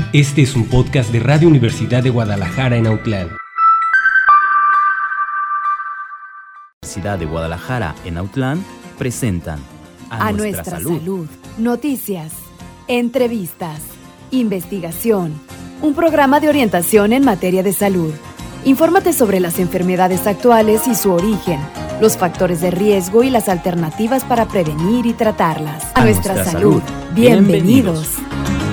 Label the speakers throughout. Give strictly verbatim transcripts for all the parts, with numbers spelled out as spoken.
Speaker 1: Este es un podcast de Radio Universidad de Guadalajara en Autlán.
Speaker 2: Universidad de Guadalajara en Autlán presentan
Speaker 3: A, a nuestra, nuestra salud. salud. Noticias, entrevistas, investigación. Un programa de orientación en materia de salud. Infórmate sobre las enfermedades actuales y su origen, los factores de riesgo y las alternativas para prevenir y tratarlas. A, a nuestra, nuestra salud. salud. Bienvenidos. Bienvenidos.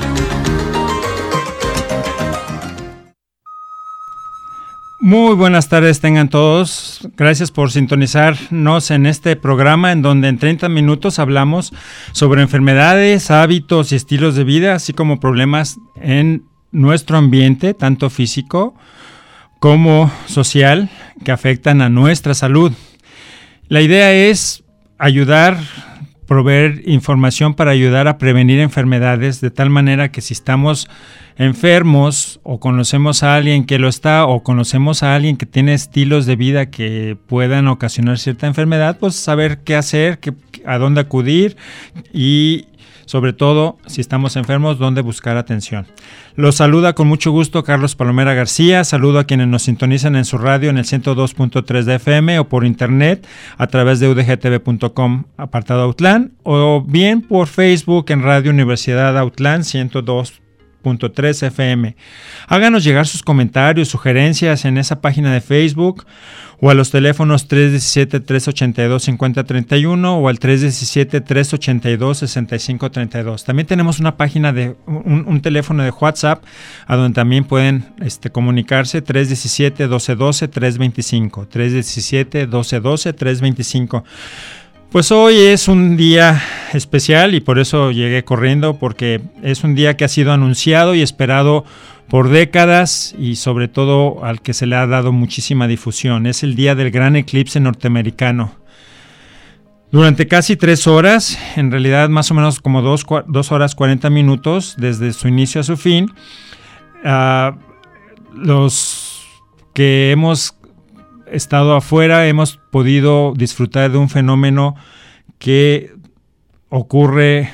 Speaker 4: Muy buenas tardes tengan todos. Gracias por sintonizarnos en este programa en donde en treinta minutos hablamos sobre enfermedades, hábitos y estilos de vida, así como problemas en nuestro ambiente, tanto físico como social, que afectan a nuestra salud. La idea es ayudar, proveer información para ayudar a prevenir enfermedades, de tal manera que si estamos enfermos o conocemos a alguien que lo está o conocemos a alguien que tiene estilos de vida que puedan ocasionar cierta enfermedad, pues saber qué hacer, qué, a dónde acudir y sobre todo, si estamos enfermos, dónde buscar atención. Los saluda con mucho gusto Carlos Palomera García. Saludo a quienes nos sintonizan en su radio en el ciento dos punto tres de F M o por internet a través de u d g t v punto com apartado Autlán o bien por Facebook en Radio Universidad Autlán ciento dos punto tres F M. Háganos llegar sus comentarios, sugerencias en esa página de Facebook o a los teléfonos tres uno siete, tres ocho dos, cinco cero tres uno o al tres uno siete, tres ocho dos, seis cinco tres dos. También tenemos una página de un, un teléfono de WhatsApp a donde también pueden este, comunicarse tres uno siete, doce doce, tres veinticinco, tres uno siete, doce doce, tres veinticinco. Pues hoy es un día especial y por eso llegué corriendo, porque es un día que ha sido anunciado y esperado por décadas y sobre todo al que se le ha dado muchísima difusión. Es el día del gran eclipse norteamericano. Durante casi tres horas, en realidad más o menos como dos, dos horas cuarenta minutos desde su inicio a su fin, uh, los que hemos estado afuera hemos podido disfrutar de un fenómeno que ocurre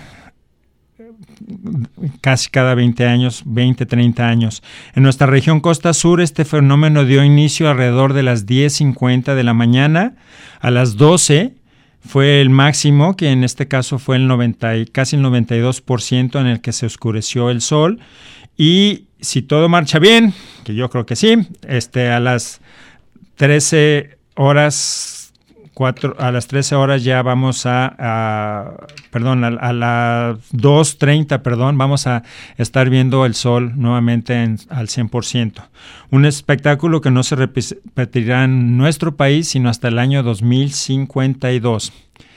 Speaker 4: casi cada veinte años, veinte, treinta años. En nuestra región Costa Sur este fenómeno dio inicio alrededor de las diez cincuenta de la mañana. A las doce fue el máximo, que en este caso fue el noventa, casi el noventa y dos por ciento en el que se oscureció el sol. Y si todo marcha bien, que yo creo que sí, este, a las trece horas, cuatro, a las trece horas ya vamos a, a perdón, a, a las dos treinta, perdón, vamos a estar viendo el sol nuevamente en, al cien por ciento. Un espectáculo que no se repetirá en nuestro país sino hasta el año dos mil cincuenta y dos.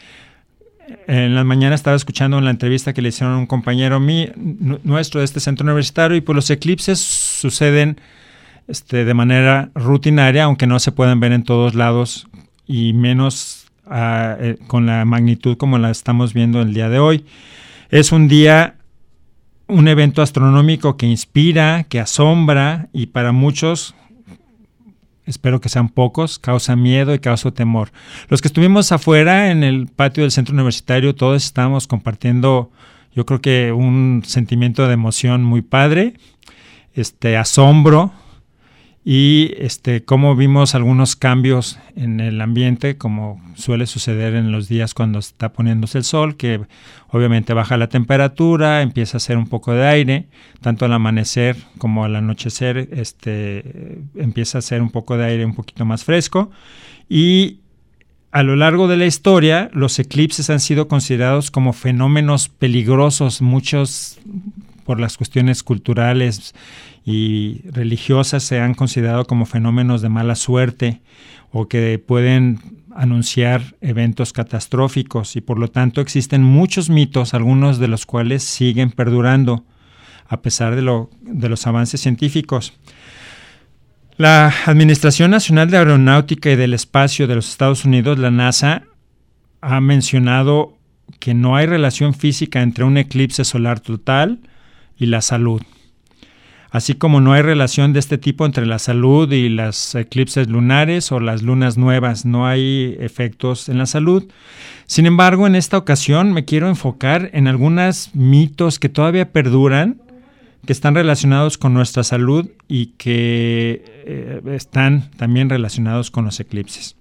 Speaker 4: En la mañana estaba escuchando en la entrevista que le hicieron a un compañero mí, nuestro de este centro universitario, y pues los eclipses suceden Este, de manera rutinaria, aunque no se pueden ver en todos lados y menos uh, eh, con la magnitud como la estamos viendo el día de hoy. Es un día, un evento astronómico que inspira, que asombra y para muchos, espero que sean pocos, causa miedo y causa temor. Los que estuvimos afuera en el patio del centro universitario, todos estábamos compartiendo, yo creo que un sentimiento de emoción muy padre, este asombro, y este cómo vimos algunos cambios en el ambiente, como suele suceder en los días cuando está poniéndose el sol, que obviamente baja la temperatura, empieza a hacer un poco de aire, tanto al amanecer como al anochecer este, empieza a hacer un poco de aire un poquito más fresco. Y a lo largo de la historia, los eclipses han sido considerados como fenómenos peligrosos, muchos por las cuestiones culturales y religiosas se han considerado como fenómenos de mala suerte o que pueden anunciar eventos catastróficos y por lo tanto existen muchos mitos, algunos de los cuales siguen perdurando a pesar de, lo, de los avances científicos. La Administración Nacional de Aeronáutica y del Espacio de los Estados Unidos, la NASA, ha mencionado que no hay relación física entre un eclipse solar total y la salud. Así como no hay relación de este tipo entre la salud y los eclipses lunares o las lunas nuevas, no hay efectos en la salud. Sin embargo, en esta ocasión me quiero enfocar en algunos mitos que todavía perduran que están relacionados con nuestra salud y que eh, están también relacionados con los eclipses.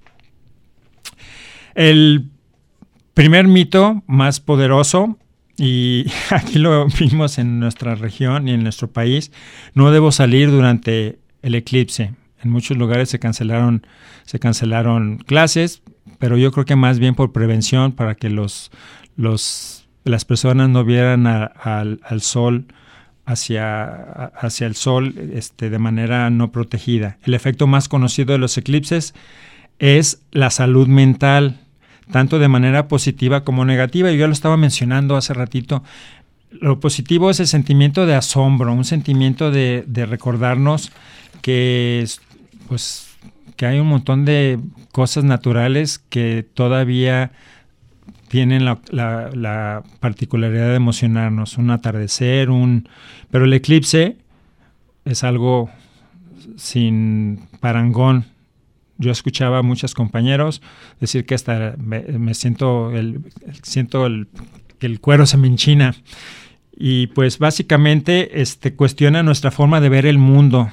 Speaker 4: El primer mito más poderoso, y aquí lo vimos en nuestra región y en nuestro país: no debo salir durante el eclipse. En muchos lugares se cancelaron, se cancelaron clases, pero yo creo que más bien por prevención, para que los, los, las personas no vieran a, a, al sol hacia, hacia el sol este, de manera no protegida. El efecto más conocido de los eclipses es la salud mental, tanto de manera positiva como negativa. Yo ya lo estaba mencionando hace ratito. Lo positivo es el sentimiento de asombro, un sentimiento de, de recordarnos que, pues, que hay un montón de cosas naturales que todavía tienen la, la, la particularidad de emocionarnos. Un atardecer, un pero el eclipse es algo sin parangón. Yo escuchaba a muchos compañeros decir que hasta me, me siento, el, siento el, que el cuero se me enchina. Y pues básicamente este, cuestiona nuestra forma de ver el mundo,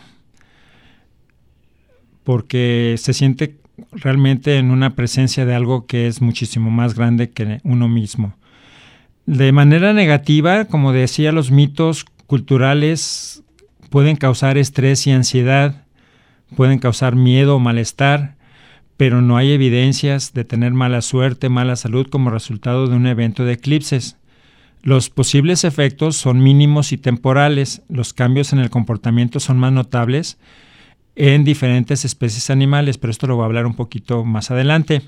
Speaker 4: porque se siente realmente en una presencia de algo que es muchísimo más grande que uno mismo. De manera negativa, como decía, los mitos culturales pueden causar estrés y ansiedad, pueden causar miedo o malestar, pero no hay evidencias de tener mala suerte, mala salud como resultado de un evento de eclipses. Los posibles efectos son mínimos y temporales. Los cambios en el comportamiento son más notables en diferentes especies animales, pero esto lo voy a hablar un poquito más adelante.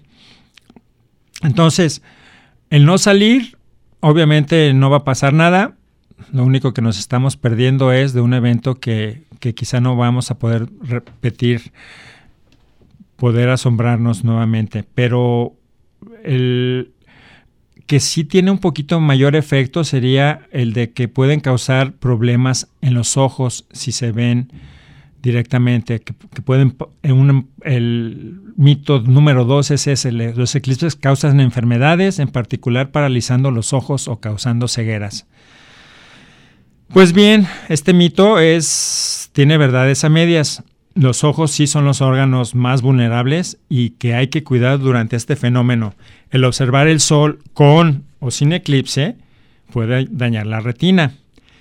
Speaker 4: Entonces, el no salir, obviamente no va a pasar nada. Lo único que nos estamos perdiendo es de un evento que, que quizá no vamos a poder repetir, poder asombrarnos nuevamente. Pero el que sí tiene un poquito mayor efecto sería el de que pueden causar problemas en los ojos si se ven directamente, que, que pueden, en un, el mito número dos es ese: los eclipses causan enfermedades, en particular paralizando los ojos o causando cegueras. Pues bien, este mito es, tiene verdades a medias. Los ojos sí son los órganos más vulnerables y que hay que cuidar durante este fenómeno. El observar el sol con o sin eclipse puede dañar la retina.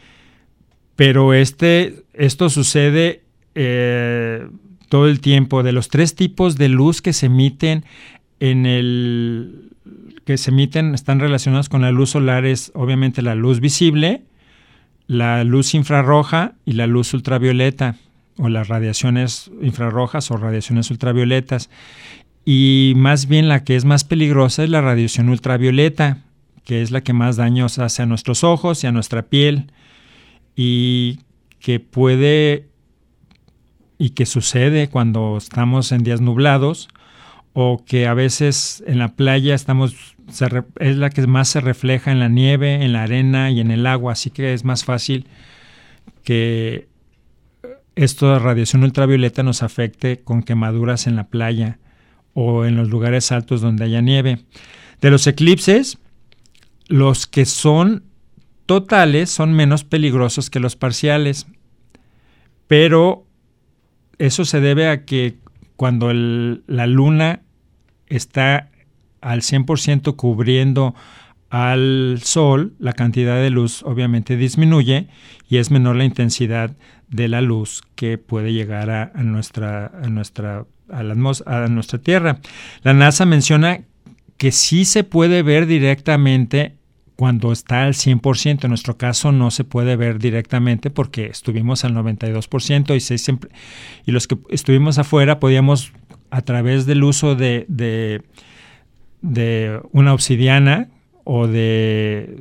Speaker 4: Pero este, esto sucede Eh, todo el tiempo. De los tres tipos de luz que se emiten en el que se emiten están relacionados con la luz solar, es obviamente la luz visible, la luz infrarroja y la luz ultravioleta, o las radiaciones infrarrojas o radiaciones ultravioletas. Y más bien la que es más peligrosa es la radiación ultravioleta, que es la que más daños hace a nuestros ojos y a nuestra piel, y que puede y que sucede cuando estamos en días nublados, o que a veces en la playa estamos, se re, es la que más se refleja en la nieve, en la arena y en el agua, así que es más fácil que esta radiación ultravioleta nos afecte con quemaduras en la playa o en los lugares altos donde haya nieve. De los eclipses, los que son totales son menos peligrosos que los parciales, pero eso se debe a que cuando el, la luna está al cien por ciento cubriendo al sol, la cantidad de luz obviamente disminuye y es menor la intensidad de la luz que puede llegar a, a, nuestra, a, nuestra, a, la atmos- a nuestra Tierra. La NASA menciona que sí se puede ver directamente cuando está al cien por ciento. En nuestro caso no se puede ver directamente porque estuvimos al noventa y dos por ciento y, se siempre, y los que estuvimos afuera podíamos, a través del uso de, de, de una obsidiana o de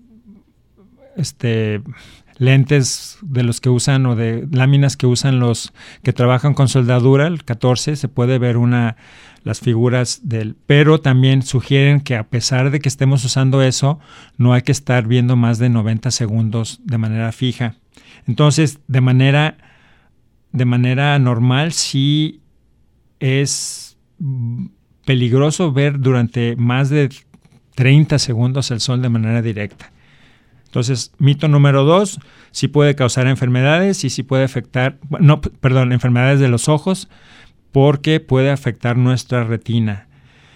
Speaker 4: este, lentes de los que usan o de láminas que usan los que trabajan con soldadura, el catorce, se puede ver una las figuras del, pero también sugieren que a pesar de que estemos usando eso, no hay que estar viendo más de noventa segundos de manera fija. Entonces, de manera, de manera normal, sí es peligroso ver durante más de treinta segundos el sol de manera directa. Entonces, mito número dos, sí puede causar enfermedades y sí puede afectar, no, perdón, enfermedades de los ojos, porque puede afectar nuestra retina.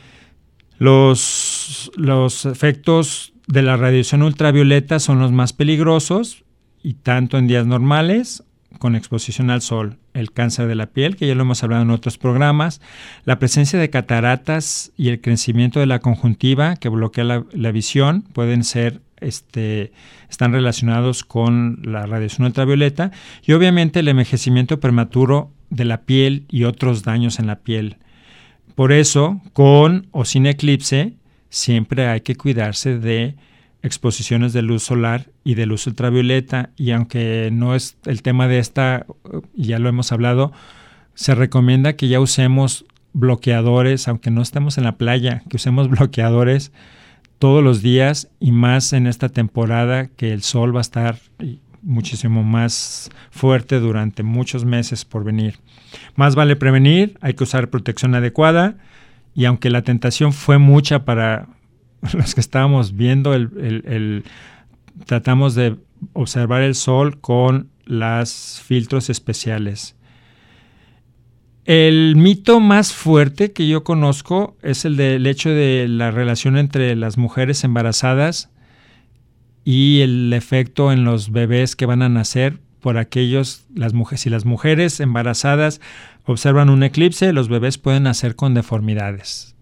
Speaker 4: Los, los efectos de la radiación ultravioleta son los más peligrosos, y tanto en días normales, con exposición al sol, el cáncer de la piel, que ya lo hemos hablado en otros programas, la presencia de cataratas y el crecimiento de la conjuntiva que bloquea la, la visión, pueden ser, este, están relacionados con la radiación ultravioleta, y obviamente el envejecimiento prematuro de la piel y otros daños en la piel. Por eso, con o sin eclipse, siempre hay que cuidarse de exposiciones de luz solar y de luz ultravioleta, y aunque no es el tema de esta, ya lo hemos hablado, se recomienda que ya usemos bloqueadores, aunque no estemos en la playa, que usemos bloqueadores todos los días, y más en esta temporada que el sol va a estar muchísimo más fuerte durante muchos meses por venir. Más vale prevenir, hay que usar protección adecuada, y aunque la tentación fue mucha para los que estábamos viendo, el, el, el, tratamos de observar el sol con los filtros especiales. El mito más fuerte que yo conozco es el del hecho de la relación entre las mujeres embarazadas y el efecto en los bebés que van a nacer por aquellos, las mujeres, si las mujeres embarazadas observan un eclipse, los bebés pueden nacer con deformidades.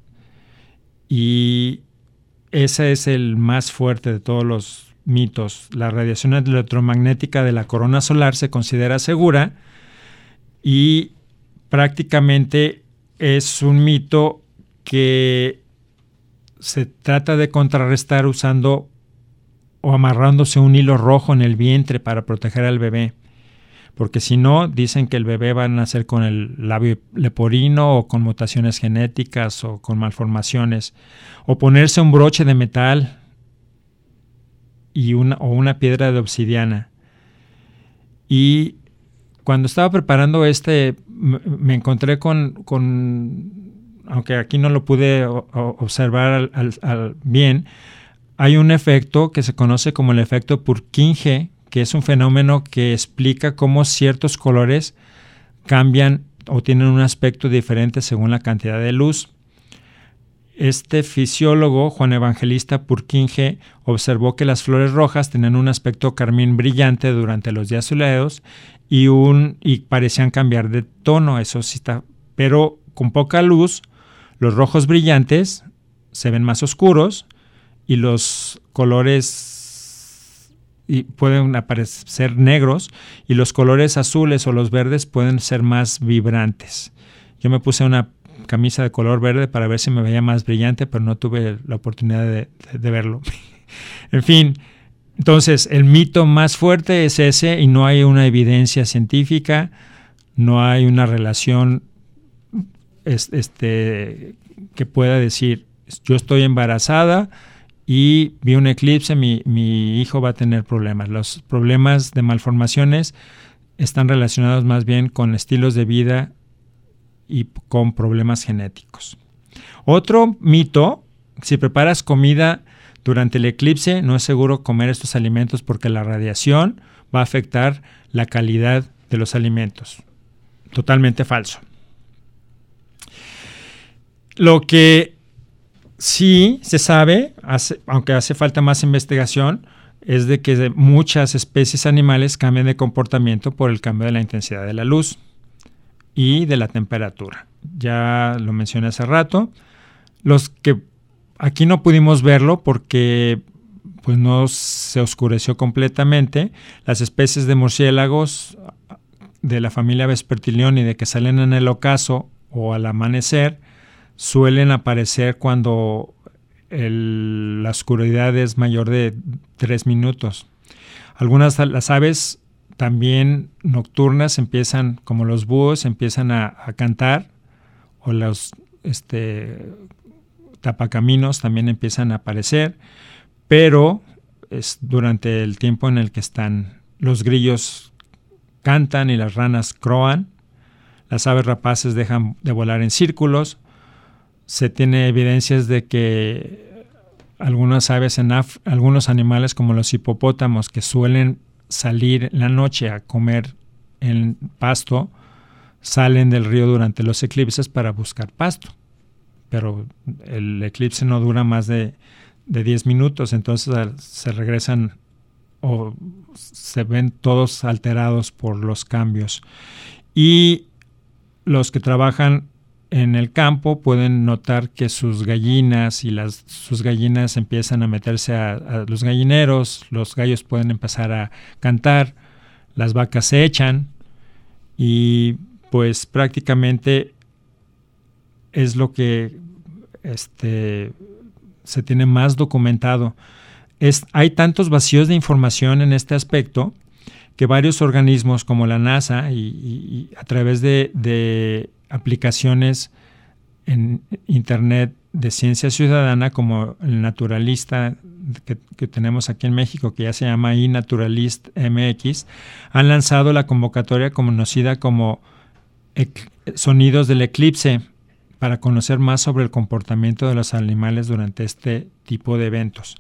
Speaker 4: Y ese es el más fuerte de todos los mitos. La radiación electromagnética de la corona solar se considera segura, y prácticamente es un mito que se trata de contrarrestar usando o amarrándose un hilo rojo en el vientre para proteger al bebé. Porque si no, dicen que el bebé va a nacer con el labio leporino o con mutaciones genéticas o con malformaciones. O ponerse un broche de metal y una, o una piedra de obsidiana. Y cuando estaba preparando este, me encontré con, con aunque aquí no lo pude observar al, al, al bien, hay un efecto que se conoce como el efecto Purkinje, que es un fenómeno que explica cómo ciertos colores cambian o tienen un aspecto diferente según la cantidad de luz. Este fisiólogo, Juan Evangelista Purkinje, observó que las flores rojas tenían un aspecto carmín brillante durante los días soleados y, un, y parecían cambiar de tono, eso sí está, pero con poca luz, los rojos brillantes se ven más oscuros y los colores y pueden aparecer negros, y los colores azules o los verdes pueden ser más vibrantes. Yo me puse una camisa de color verde para ver si me veía más brillante, pero no tuve la oportunidad de, de, de verlo. En fin, entonces el mito más fuerte es ese, y no hay una evidencia científica, no hay una relación este, que pueda decir, yo estoy embarazada y vi un eclipse, mi, mi hijo va a tener problemas. Los problemas de malformaciones están relacionados más bien con estilos de vida y con problemas genéticos. Otro mito, si preparas comida durante el eclipse, no es seguro comer estos alimentos porque la radiación va a afectar la calidad de los alimentos. Totalmente falso. Lo que sí se sabe, hace, aunque hace falta más investigación, es de que muchas especies animales cambian de comportamiento por el cambio de la intensidad de la luz y de la temperatura. Ya lo mencioné hace rato. Los que aquí no pudimos verlo porque pues no se oscureció completamente. Las especies de murciélagos de la familia Vespertilionidae que salen en el ocaso o al amanecer suelen aparecer cuando el, la oscuridad es mayor de tres minutos. Algunas las aves también nocturnas empiezan, como los búhos, empiezan a, a cantar, o los este, tapacaminos también empiezan a aparecer, pero es durante el tiempo en el que están. Los grillos cantan y las ranas croan, las aves rapaces dejan de volar en círculos. Se tiene evidencias de que algunas aves, en Af- algunos animales como los hipopótamos que suelen salir en la noche a comer en pasto, salen del río durante los eclipses para buscar pasto. Pero el eclipse no dura más de, de diez minutos, entonces se regresan o se ven todos alterados por los cambios. Y los que trabajan en el campo pueden notar que sus gallinas y las sus gallinas empiezan a meterse a, a los gallineros, los gallos pueden empezar a cantar, las vacas se echan y pues prácticamente es lo que este, se tiene más documentado. Es, hay tantos vacíos de información en este aspecto que varios organismos como la NASA y, y, y a través de, de aplicaciones en Internet de ciencia ciudadana como el Naturalista que, que tenemos aquí en México, que ya se llama iNaturalist M X, han lanzado la convocatoria conocida como ec- Sonidos del Eclipse para conocer más sobre el comportamiento de los animales durante este tipo de eventos.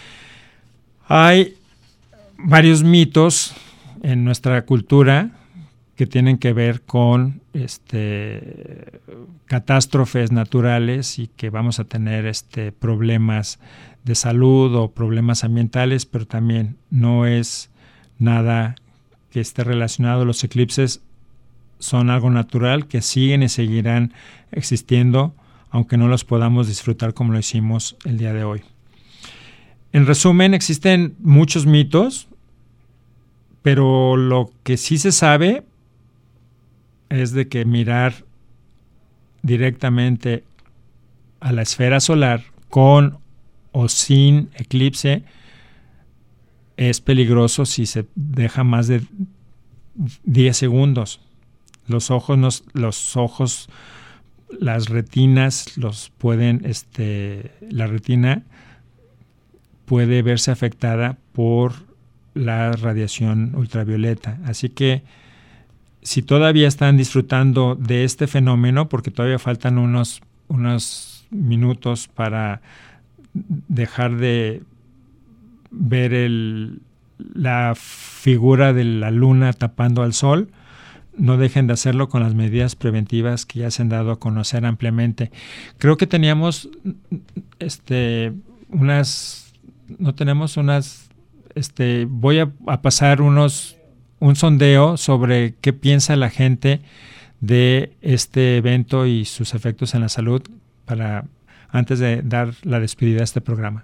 Speaker 4: Hay varios mitos en nuestra cultura que tienen que ver con este, catástrofes naturales y que vamos a tener este, problemas de salud o problemas ambientales, pero también no es nada que esté relacionado. Los eclipses son algo natural que siguen y seguirán existiendo, aunque no los podamos disfrutar como lo hicimos el día de hoy. En resumen, existen muchos mitos, pero lo que sí se sabe es de que mirar directamente a la esfera solar con o sin eclipse es peligroso si se deja más de diez segundos. Los ojos, nos, los ojos, las retinas, los pueden, este, la retina puede verse afectada por la radiación ultravioleta. Así que si todavía están disfrutando de este fenómeno, porque todavía faltan unos, unos minutos para dejar de ver el, la figura de la luna tapando al sol, no dejen de hacerlo con las medidas preventivas que ya se han dado a conocer ampliamente. Creo que teníamos este, unas, no tenemos unas, este, voy a, a pasar unos un sondeo sobre qué piensa la gente de este evento y sus efectos en la salud para antes de dar la despedida a este programa.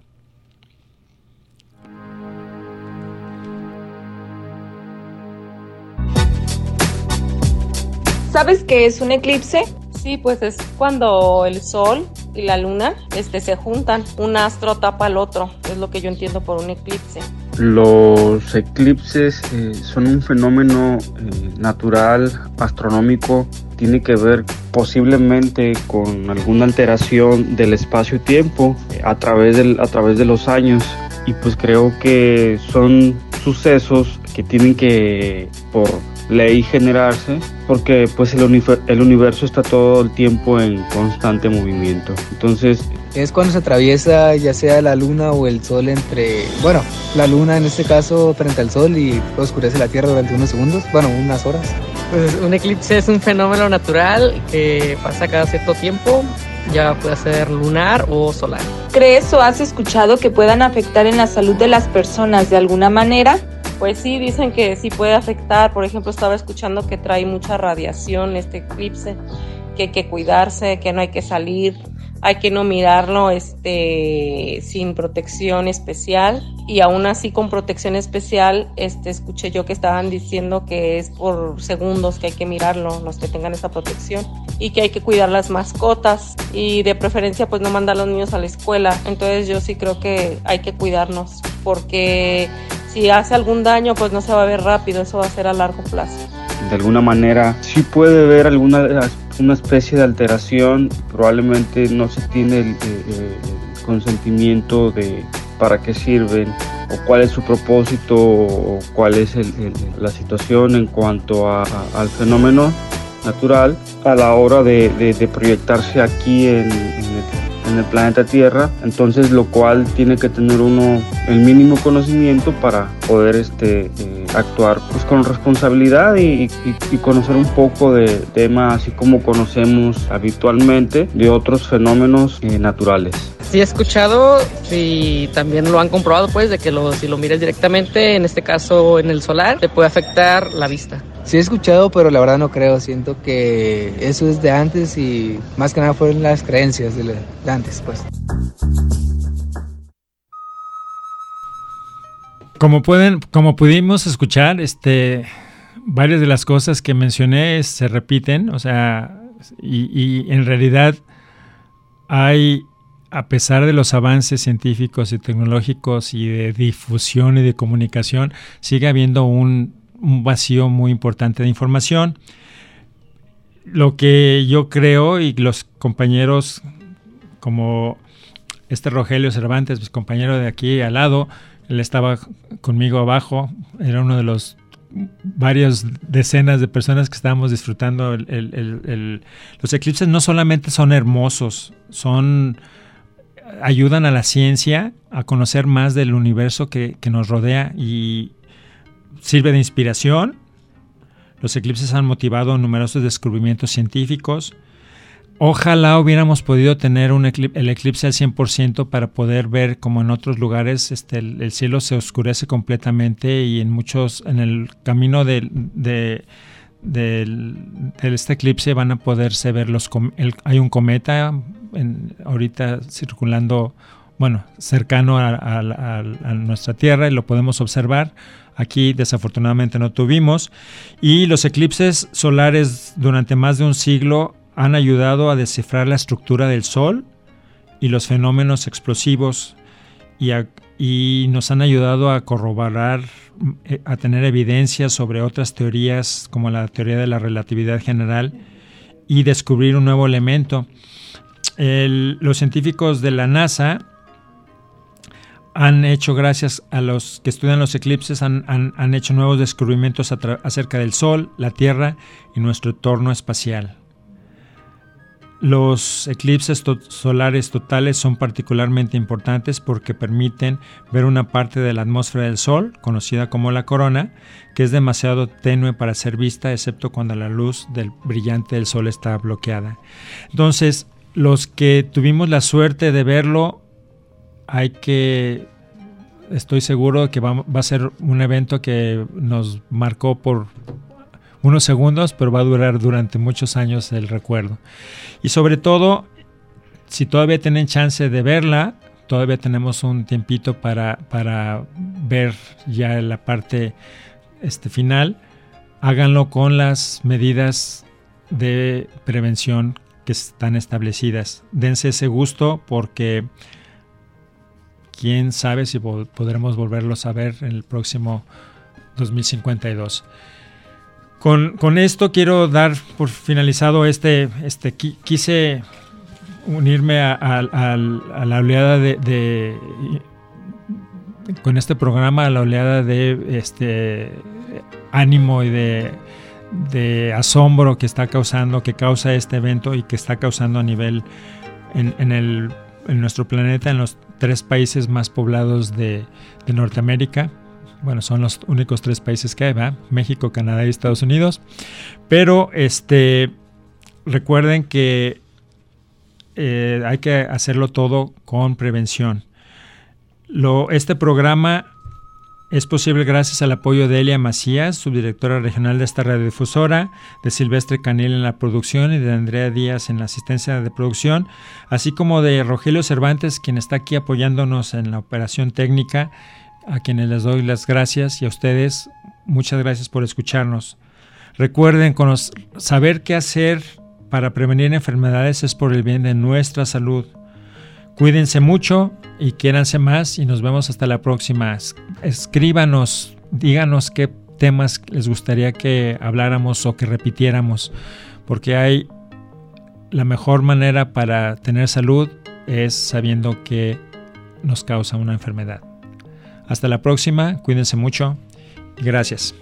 Speaker 5: ¿Sabes qué es un eclipse?
Speaker 6: Sí, pues es cuando el sol y la luna este, se juntan, un astro tapa al otro, es lo que yo entiendo por un eclipse.
Speaker 7: Los eclipses eh, son un fenómeno eh, natural, astronómico, tiene que ver posiblemente con alguna alteración del espacio-tiempo eh, a través del, a través de los años, y pues creo que son sucesos que tienen que, por ley, generarse, porque pues el, univer- el universo está todo el tiempo en constante movimiento. Entonces
Speaker 8: es cuando se atraviesa ya sea la luna o el sol entre, bueno, la luna en este caso frente al sol y oscurece la tierra durante unos segundos, bueno, unas horas.
Speaker 9: Pues un eclipse es un fenómeno natural que pasa cada cierto tiempo, ya puede ser lunar o solar.
Speaker 5: ¿Crees o has escuchado que puedan afectar en la salud de las personas de alguna manera?
Speaker 6: Pues sí, dicen que sí puede afectar. Por ejemplo, estaba escuchando que trae mucha radiación este eclipse, que hay que cuidarse, que no hay que salir, hay que no mirarlo este, sin protección especial. Y aún así con protección especial, este, escuché yo que estaban diciendo que es por segundos que hay que mirarlo, los que tengan esa protección, y que hay que cuidar las mascotas y de preferencia pues no mandar a los niños a la escuela. Entonces yo sí creo que hay que cuidarnos, porque si hace algún daño, pues no se va a ver rápido, eso va a ser a largo plazo.
Speaker 7: De alguna manera sí puede haber alguna una especie de alteración, probablemente no se tiene el, el, el consentimiento de para qué sirven o cuál es su propósito o cuál es el, el, la situación en cuanto a, a, al fenómeno natural a la hora de, de, de proyectarse aquí en, en, el, en el planeta Tierra, entonces lo cual tiene que tener uno el mínimo conocimiento para poder este, eh, actuar pues, con responsabilidad y, y, y conocer un poco de temas así como conocemos habitualmente de otros fenómenos eh, naturales.
Speaker 9: Sí he escuchado y también lo han comprobado pues de que lo, si lo miras directamente, en este caso en el solar, te puede afectar la vista.
Speaker 8: Sí he escuchado, pero la verdad no creo. Siento que eso es de antes y más que nada fueron las creencias de, la, de antes, pues.
Speaker 4: Como pueden, como pudimos escuchar, este, varias de las cosas que mencioné se repiten, o sea, y, y en realidad hay, a pesar de los avances científicos y tecnológicos y de difusión y de comunicación, sigue habiendo un un vacío muy importante de información. Lo que yo creo, y los compañeros como este Rogelio Cervantes, mi compañero de aquí al lado, él estaba conmigo abajo, era uno de los varias decenas de personas que estábamos disfrutando el, el, el, el, los eclipses. No solamente son hermosos, son ayudan a la ciencia a conocer más del universo que, que nos rodea y sirve de inspiración. Los eclipses han motivado numerosos descubrimientos científicos. Ojalá hubiéramos podido tener un eclip- el eclipse al cien por ciento para poder ver como en otros lugares este, el, el cielo se oscurece completamente y en muchos, en el camino de, de, de, de este eclipse van a poderse ver los, com- el, hay un cometa en, ahorita circulando, bueno, cercano a, a, a, a nuestra Tierra y lo podemos observar. Aquí desafortunadamente no tuvimos, y los eclipses solares durante más de un siglo han ayudado a descifrar la estructura del Sol y los fenómenos explosivos y, a, y nos han ayudado a corroborar, a tener evidencia sobre otras teorías como la teoría de la relatividad general y descubrir un nuevo elemento. El, los científicos de la NASA han hecho, gracias a los que estudian los eclipses, han, han, han hecho nuevos descubrimientos tra- acerca del Sol, la Tierra y nuestro entorno espacial. Los eclipses to- solares totales son particularmente importantes porque permiten ver una parte de la atmósfera del Sol, conocida como la corona, que es demasiado tenue para ser vista, excepto cuando la luz del brillante del Sol está bloqueada. Entonces, los que tuvimos la suerte de verlo, hay que, estoy seguro que va, va a ser un evento que nos marcó por unos segundos, pero va a durar durante muchos años el recuerdo. Y sobre todo, si todavía tienen chance de verla, todavía tenemos un tiempito para, para ver ya la parte este, final, háganlo con las medidas de prevención que están establecidas. Dense ese gusto porque quién sabe si po- podremos volverlos a ver en el próximo dos mil cincuenta y dos. Con, con esto quiero dar por finalizado este, este qui- quise unirme a, a, a, a la oleada de, de con este programa a la oleada de este ánimo y de, de asombro que está causando, que causa este evento y que está causando a nivel en, en el en nuestro planeta, en los tres países más poblados de, de Norteamérica. Bueno, son los únicos tres países que hay, ¿verdad? México, Canadá y Estados Unidos. Pero este, recuerden que eh, hay que hacerlo todo con prevención. Lo, este programa es posible gracias al apoyo de Elia Macías, subdirectora regional de esta radiodifusora, de Silvestre Canil en la producción y de Andrea Díaz en la asistencia de producción, así como de Rogelio Cervantes, quien está aquí apoyándonos en la operación técnica, a quienes les doy las gracias, y a ustedes muchas gracias por escucharnos. Recuerden, conocer, saber qué hacer para prevenir enfermedades es por el bien de nuestra salud. Cuídense mucho y quiéranse más, y nos vemos hasta la próxima. Escríbanos, díganos qué temas les gustaría que habláramos o que repitiéramos, porque hay la mejor manera para tener salud es sabiendo que nos causa una enfermedad. Hasta la próxima, cuídense mucho y gracias.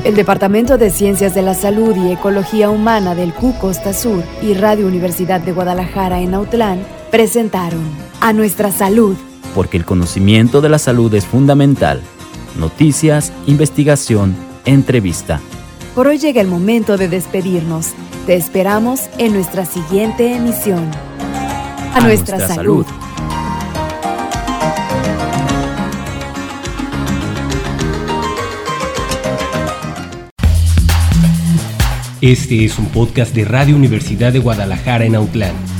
Speaker 3: El Departamento de Ciencias de la Salud y Ecología Humana del Q Costa Sur y Radio Universidad de Guadalajara en Autlán presentaron A Nuestra Salud.
Speaker 2: Porque el conocimiento de la salud es fundamental. Noticias, investigación, entrevista.
Speaker 3: Por hoy llega el momento de despedirnos. Te esperamos en nuestra siguiente emisión. A, A nuestra, nuestra salud. salud.
Speaker 1: Este es un podcast de Radio Universidad de Guadalajara en Autlán.